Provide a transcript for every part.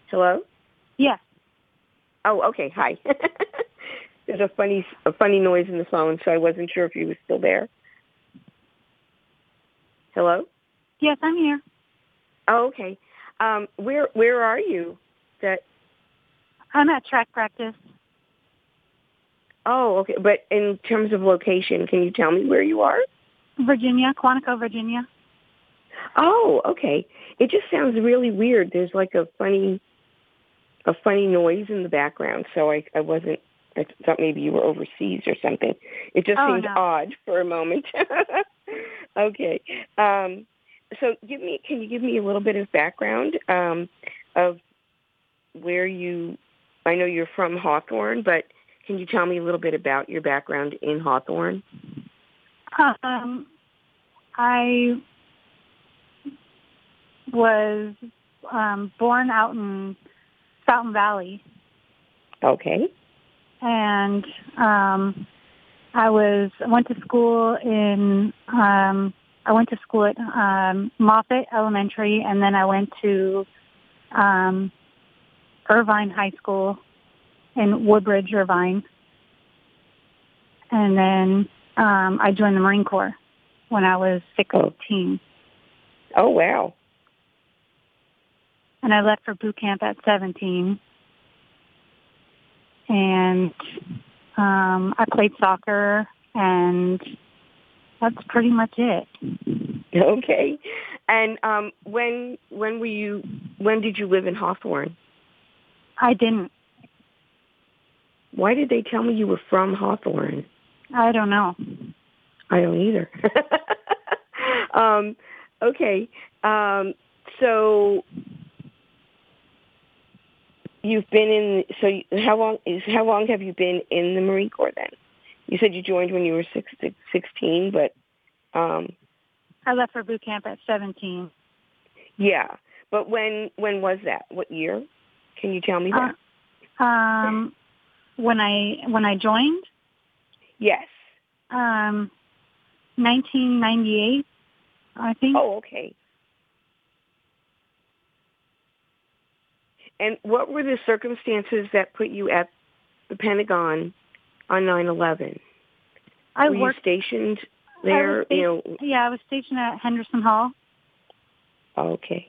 Hello? Yes. Oh, okay. Hi. There's a funny noise in the phone, so I wasn't sure if you were still there. Hello? Yes, I'm here. Oh, okay. Where are you? I'm at track practice. Oh, okay. But in terms of location, can you tell me where you are? Virginia, Quantico, Virginia. Oh, okay. It just sounds really weird. There's like a funny noise in the background, so I thought maybe you were overseas or something. It just seemed odd for a moment. Okay. So can you give me a little bit of background of where I know you're from Hawthorne, but can you tell me a little bit about your background in Hawthorne? I was born out in Fountain Valley. Okay. And I went to school at Moffett Elementary, and then I went to Irvine High School in Woodbridge, Irvine. And then I joined the Marine Corps when I was 16. Oh, wow. And I left for boot camp at 17. And I played soccer, and that's pretty much it. Okay. And when did you live in Hawthorne? I didn't. Why did they tell me you were from Hawthorne? I don't know. I don't either. Okay. So you've been how long have you been in the Marine Corps then? You said you joined when you were 16, but I left for boot camp at 17. Yeah. But when was that? What year? Can you tell me that? When I joined? Yes. 1998, I think. Oh, okay. And what were the circumstances that put you at the Pentagon on 9/11? Were you stationed there? Yeah, I was stationed at Henderson Hall. Okay.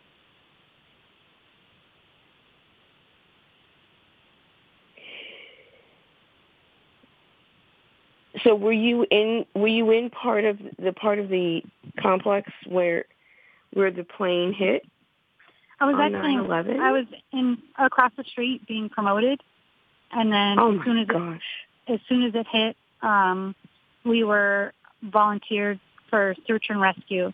So were you in part of the complex where the plane hit? I was on actually 9/11? I was in across the street being promoted, and then as soon as it hit, we were volunteered for search and rescue.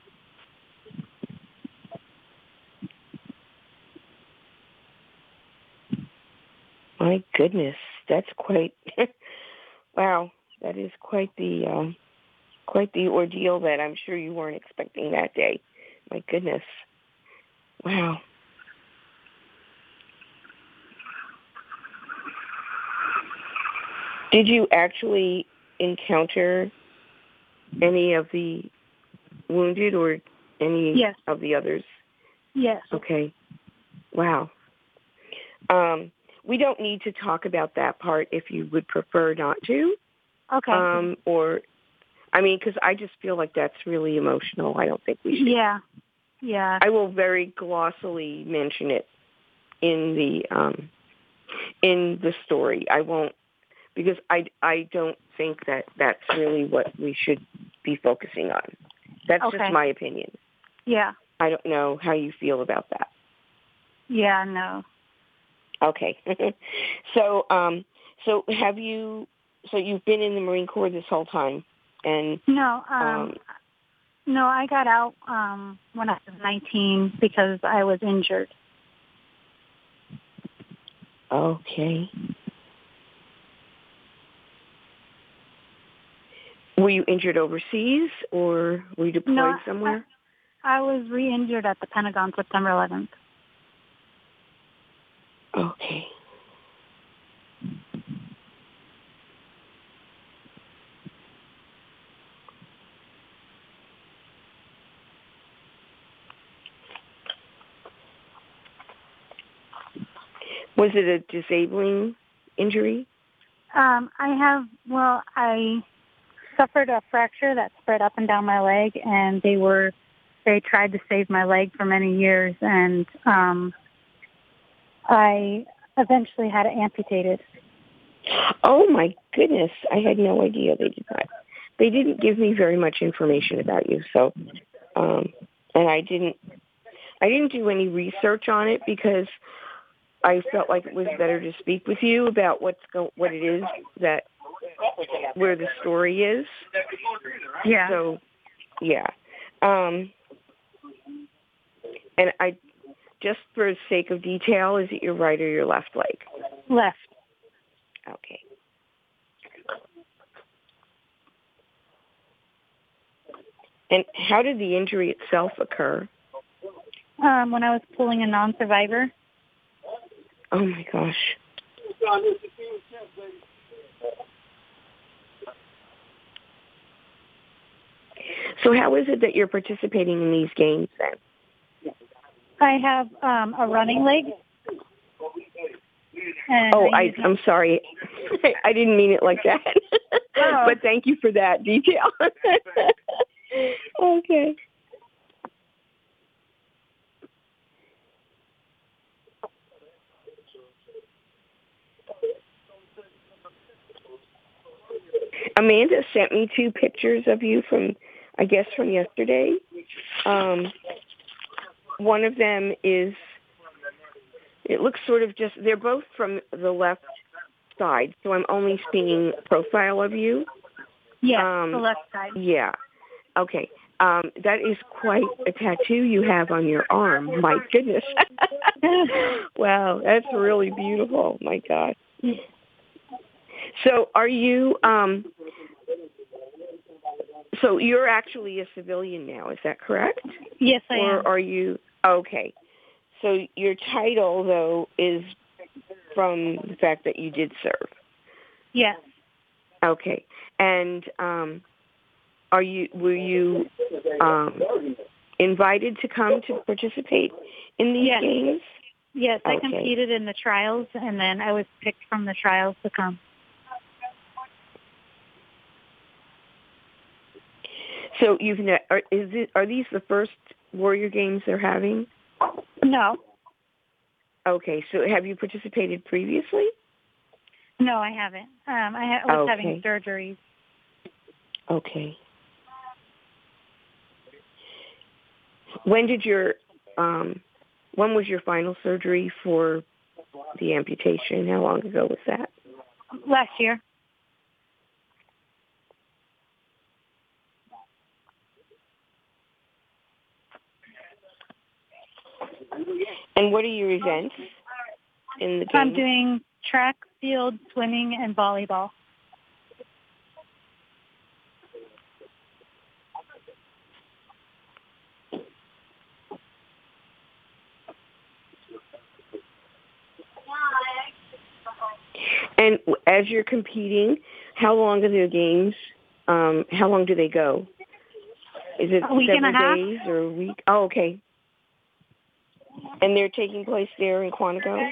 My goodness, that's quite wow. That is quite the ordeal that I'm sure you weren't expecting that day. My goodness, wow. Did you actually encounter any of the wounded or any of the others? Yes. Okay. Wow. We don't need to talk about that part if you would prefer not to. Okay. Because I just feel like that's really emotional. I don't think we should. Yeah. Yeah. I will very glossily mention it in the story. I won't, because I don't think that that's really what we should be focusing on. That's just my opinion. Yeah. I don't know how you feel about that. Yeah, no. Okay. So you've been in the Marine Corps this whole time? And no, I got out when I was 19 because I was injured. Okay. Were you injured overseas, or were you deployed somewhere? I was re-injured at the Pentagon September 11th. Okay. Was it a disabling injury? I suffered a fracture that spread up and down my leg, and they tried to save my leg for many years, and I eventually had it amputated. Oh my goodness, I had no idea they did that. They didn't give me very much information about you, so and I didn't do any research on it because I felt like it was better to speak with you about what it is where the story is. Yeah. So, yeah. And I, just for the sake of detail, is it your right or your left leg? Left. Okay. And how did the injury itself occur? When I was pulling a non-survivor. Oh my gosh. So how is it that you're participating in these games then? I have a running leg. I'm sorry. I didn't mean it like that. Oh. But thank you for that detail. Okay. Amanda sent me 2 pictures of you from yesterday. One of them is, it looks sort of they're both from the left side, so I'm only seeing a profile of you. Yeah, the left side. Yeah. Okay. That is quite a tattoo you have on your arm. My goodness. Wow, that's really beautiful. My God. So are you, so you're actually a civilian now, is that correct? Yes, I am. Or are you, okay. So your title, though, is from the fact that you did serve? Yes. Okay. And were you invited to come to participate in these games? Yes, I Okay. competed in the trials, and then I was picked from the trials to come. So are these the first Warrior Games they're having? No. Okay, so have you participated previously? No, I haven't. I was having surgeries. Okay. When was your final surgery for the amputation? How long ago was that? Last year. And what are your events in the game? I'm doing track, field, swimming, and volleyball. And as you're competing, how long are the games? How long do they go? Is it a week several and a half? days or a week? Oh, okay. And they're taking place there in Quantico?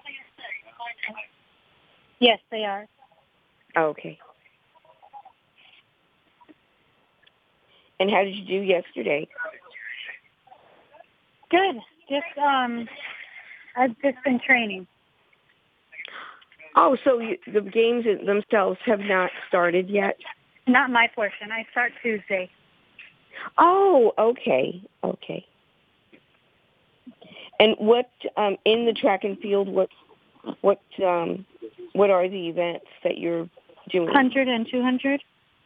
Yes, they are. Okay. And how did you do yesterday? Good. I've just been training. Oh, so the games themselves have not started yet? Not my portion. I start Tuesday. Oh, okay. Okay. And what in the track and field? What are the events that you're doing? 100 and 200.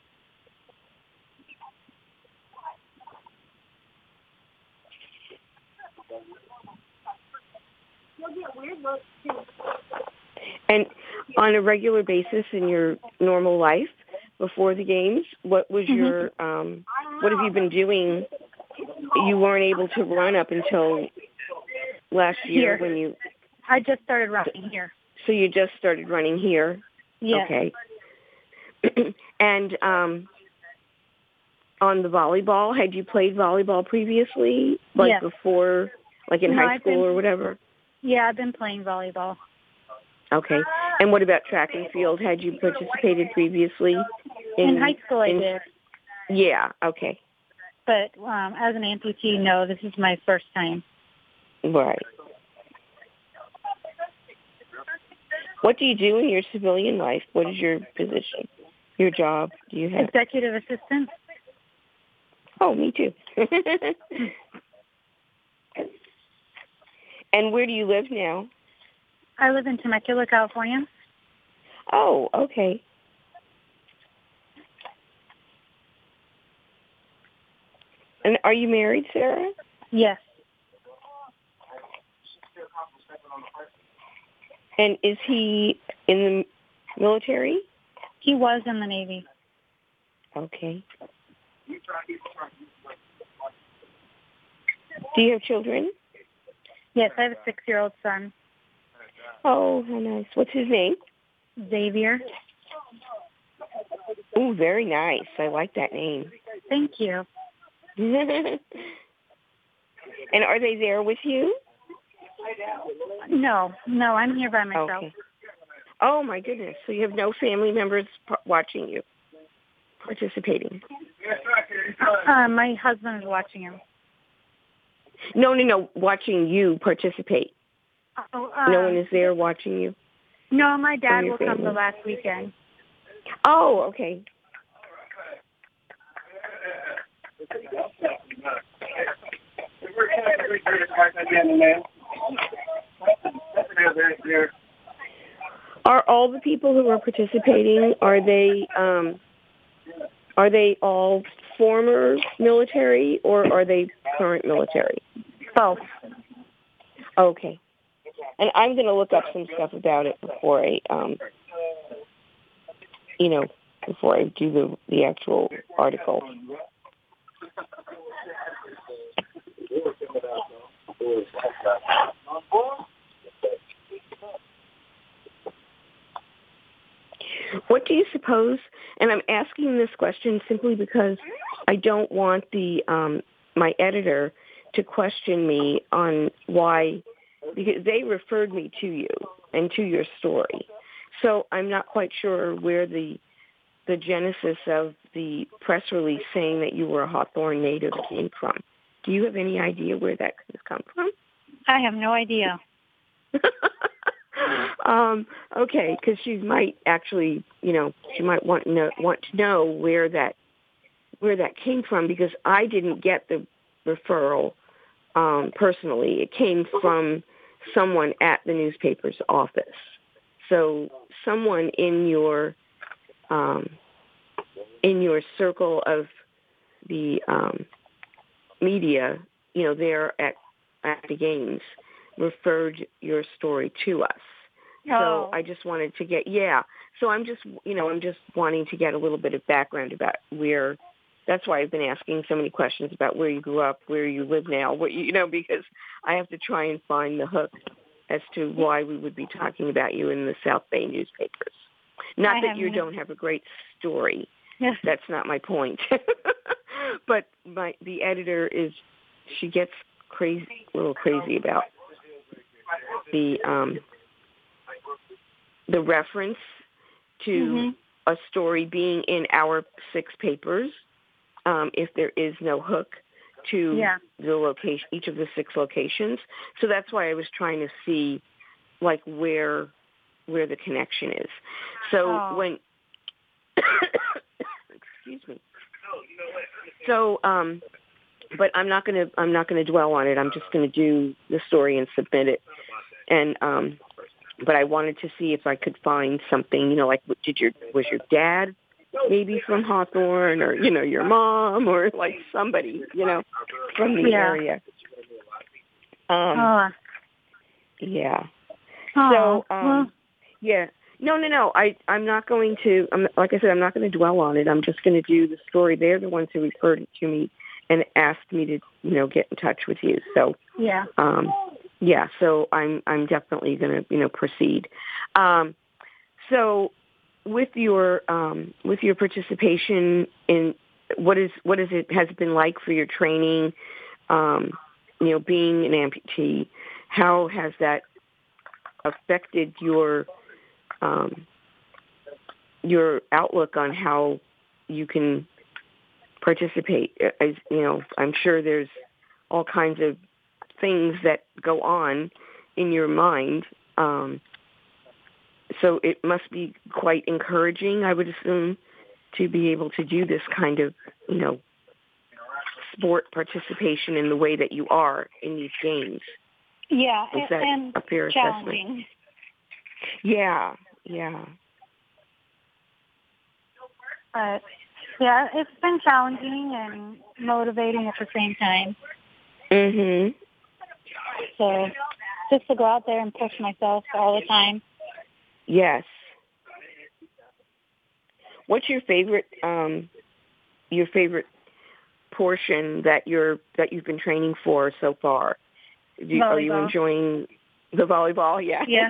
And on a regular basis in your normal life before the games, what was your what have you been doing? You weren't able to run up until last year when you... I just started running here. So you just started running here? Yeah. Okay. And on the volleyball, had you played volleyball previously? Before, like in high school or whatever? Yeah, I've been playing volleyball. Okay. And what about track and field? Had you participated previously? In high school, I did. Yeah. Okay. But as an amputee, no, this is my first time. Right. What do you do in your civilian life? What is your position? Your job? Do you have executive assistant? Oh, me too. And where do you live now? I live in Temecula, California. Oh, okay. And are you married, Sarah? Yes. And is he in the military? He was in the Navy. Okay. Do you have children? Yes, I have a 6-year-old son. Oh, how nice. What's his name? Xavier. Oh, very nice. I like that name. Thank you. And are they there with you? No, I'm here by myself. Okay. Oh, my goodness. So you have no family members watching you, participating? My husband is watching him. No, watching you participate. Oh, no one is there watching you? No, my dad will come the last weekend. Oh, okay. Are all the people who are participating, are they all former military or are they current military? Both. Okay. And I'm going to look up some stuff about it before I, before I do the actual article. What do you suppose, and I'm asking this question simply because I don't want my editor to question me on why, because they referred me to you and to your story. So I'm not quite sure where the genesis of the press release saying that you were a Hawthorne native came from. Do you have any idea where that could have come from? I have no idea. Okay, because she might actually, she might want to know where that came from, because I didn't get the referral personally. It came from someone at the newspaper's office. So someone in your circle of the media, there at the games, referred your story to us. So I just wanted to so I'm just wanting to get a little bit of background about where. That's why I've been asking so many questions about where you grew up, where you live now, because I have to try and find the hook as to why we would be talking about you in the South Bay newspapers. Not that you don't have a great story. Yes. That's not my point. But the editor she gets a little crazy about the reference to a story being in our 6 papers, if there is no hook to the location, each of the 6 locations. So that's why I was trying to see, where the connection is. So when, excuse me. So, but I'm not going to dwell on it. I'm just going to do the story and submit it. And, but I wanted to see if I could find something, was your dad maybe from Hawthorne, or, your mom, or somebody, from the area. Yeah. So, yeah. No. I'm not going to, like I said, I'm not going to dwell on it. I'm just going to do the story. They're the ones who referred it to me and asked me to, get in touch with you. So, so I'm definitely going to, proceed. So with your participation in what has it been like for your training, being an amputee, how has that affected your your outlook on how you can participate. I'm sure there's all kinds of things that go on in your mind. So it must be quite encouraging, I would assume, to be able to do this kind of, sport participation in the way that you are in these games. Yeah, is that and a fair challenging. assessment? Yeah. But yeah, it's been challenging and motivating at the same time. Mhm. So just to go out there and push myself all the time. Yes. What's your favorite portion that you've been training for so far? Are you enjoying the volleyball? Yeah. Yeah.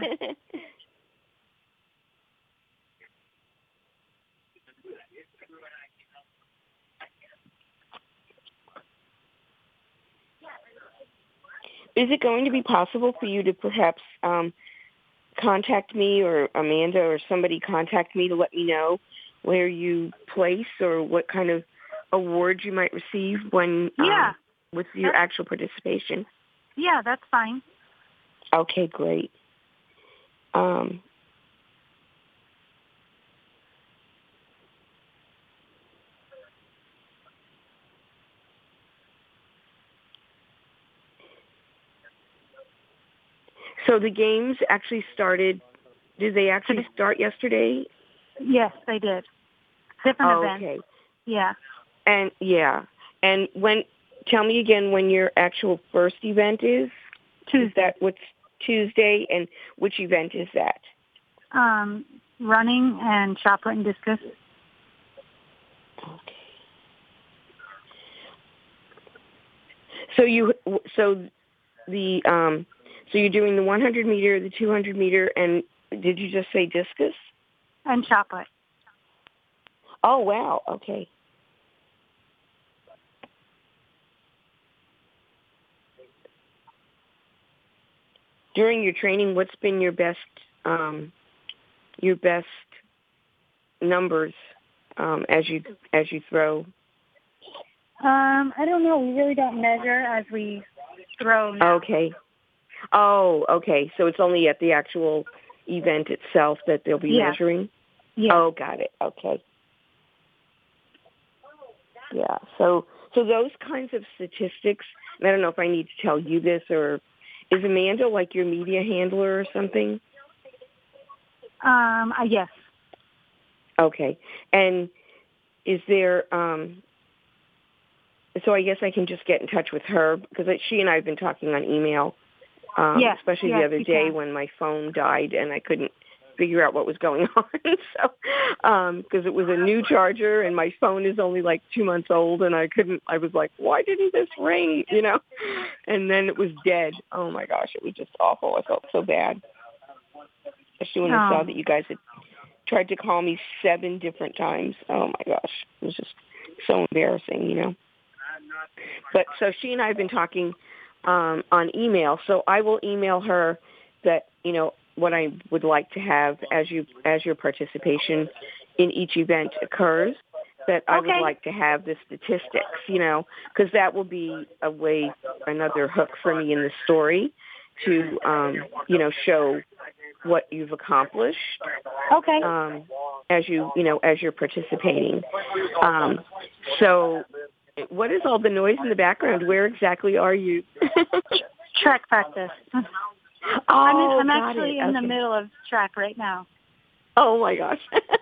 Is it going to be possible for you to perhaps contact me or Amanda or somebody contact me to let me know where you place or what kind of awards you might receive when with your actual participation? Yeah, that's fine. Okay, great. So the games actually started, did they actually start yesterday? Yes, they did. Different events. Okay. Yeah. And tell me again when your actual first event is? Tuesday. What's Tuesday, and which event is that? Running and shot put and discus. Okay. So you're doing the 100 meter, the 200 meter, and did you just say discus? And shot put. Oh, wow. Okay. During your training, what's been your best numbers as you throw? I don't know. We really don't measure as we throw now. Okay. Oh, okay. So it's only at the actual event itself that they'll be measuring? Yeah. Oh, got it. Okay. Yeah. So those kinds of statistics, and I don't know if I need to tell you this, or is Amanda like your media handler or something? Yes. Okay. And is there, so I guess I can just get in touch with her, because she and I have been talking on email, especially the other day when my phone died and I couldn't figure out what was going on. So, because it was a new charger and my phone is only like 2 months old, and I was like, why didn't this ring? And then it was dead. Oh my gosh, it was just awful. I felt so bad. Especially when I saw that you guys had tried to call me 7 different times. Oh my gosh, it was just so embarrassing, But so she and I have been talking on email. So I will email her that, what I would like to have as your participation in each event occurs, that I would like to have the statistics, because that will be another hook for me in the story to, show what you've accomplished. Okay. As you're participating. So what is all the noise in the background? Where exactly are you? Track practice. I'm actually in the middle of track right now. Oh my gosh.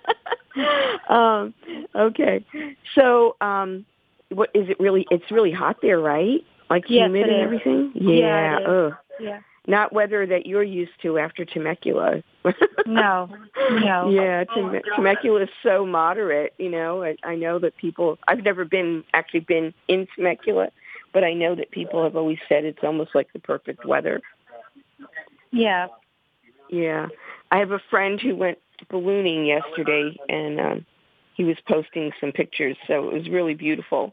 Okay. So, what is it really? It's really hot there, right? Like humid and everything? Yeah. It is. Yeah. Not weather that you're used to after Temecula. No. Yeah, Temecula is so moderate, I know that people, I've never been in Temecula, but I know that people have always said it's almost like the perfect weather. Yeah. Yeah. I have a friend who went ballooning yesterday, and he was posting some pictures, so it was really beautiful.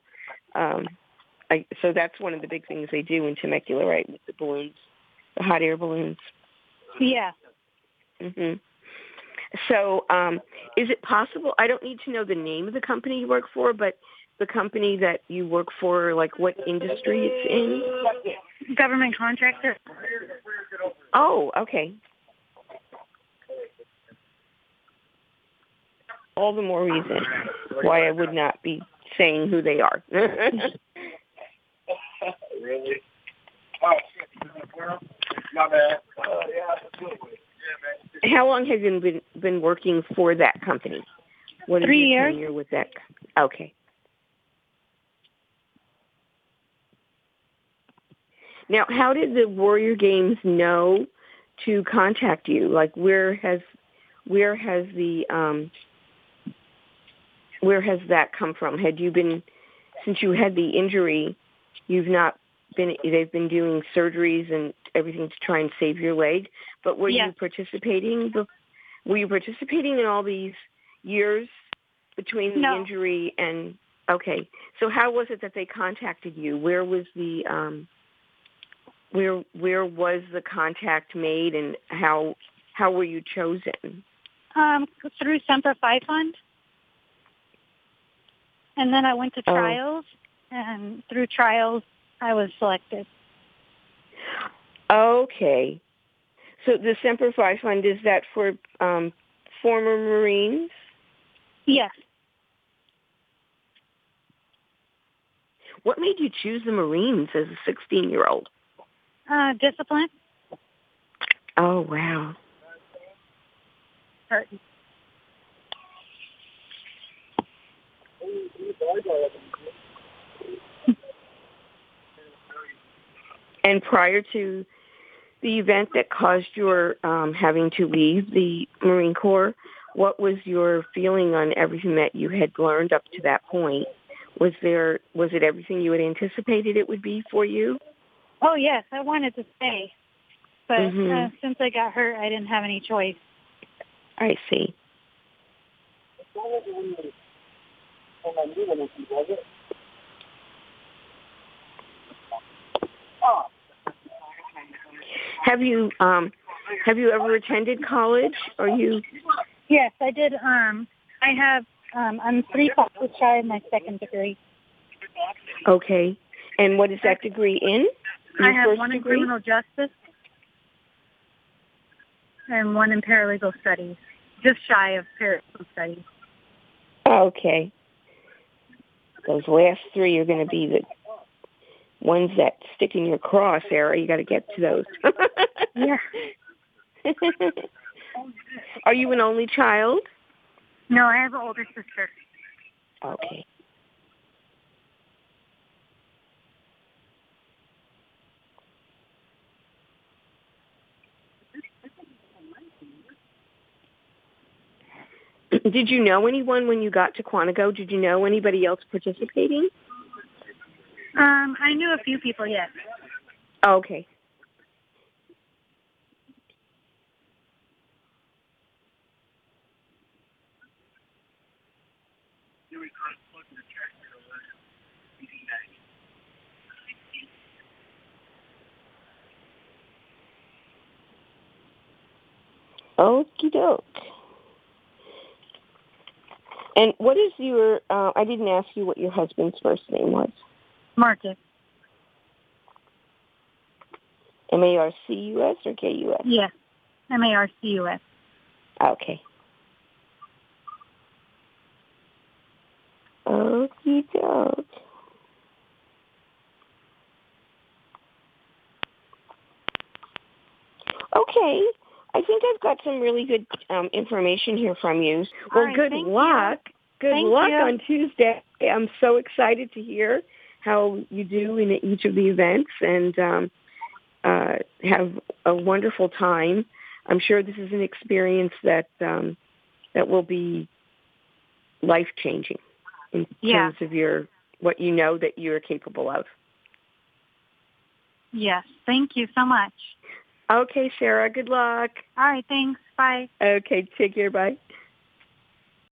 So that's one of the big things they do in Temecula, right, with the balloons, the hot air balloons. Yeah. Mhm. So is it possible, I don't need to know the name of the company you work for, but the company that you work for, like what industry it's in? Government contractor. Oh, okay. All the more reason why I would not be saying who they are. Really? Oh, my bad. How long have you been working for that company? What is 3 your years. tenure with that? Okay. Now, how did the Warrior Games know to contact you? Like, where has that come from? Had you been, since you had the injury, they've been doing surgeries and everything to try and save your leg, but were you participating? Were you participating in all these years between the injury and, okay. So how was it that they contacted you? Where was the, where was the contact made, and how were you chosen? Through Semper Fi Fund. And then I went to trials, and through trials, I was selected. Okay. So the Semper Fi Fund, is that for former Marines? Yes. What made you choose the Marines as a 16-year-old? Discipline. Oh, wow. And prior to the event that caused your having to leave the Marine Corps, what was your feeling on everything that you had learned up to that point? Was it everything you had anticipated it would be for you? Oh, yes. I wanted to stay. But since I got hurt, I didn't have any choice. I see. Have you ever attended college? Or you? Yes, I did. I'm 3 classes shy of my second degree. Okay. And what is that degree in? I have one in criminal justice and one in paralegal studies, just shy of paralegal studies. Okay. Those last 3 are going to be the ones that stick in your cross, Sarah. You got to get to those. Yeah. Are you an only child? No, I have an older sister. Okay. Did you know anyone when you got to Quantico? Did you know anybody else participating? I knew a few people, yes. Okay. Okie doke. And what is your, I didn't ask you what your husband's first name was. Marcus. Marcus or Kus? Yes, Marcus. Okay. Okie doke. Okay. I think I've got some really good information here from you. Well, right, good luck. Good luck on Tuesday. I'm so excited to hear how you do in each of the events, and have a wonderful time. I'm sure this is an experience that will be life-changing in terms of what you know that you're capable of. Yes. Thank you so much. Okay, Sarah. Good luck. All right. Thanks. Bye. Okay. Take care. Bye.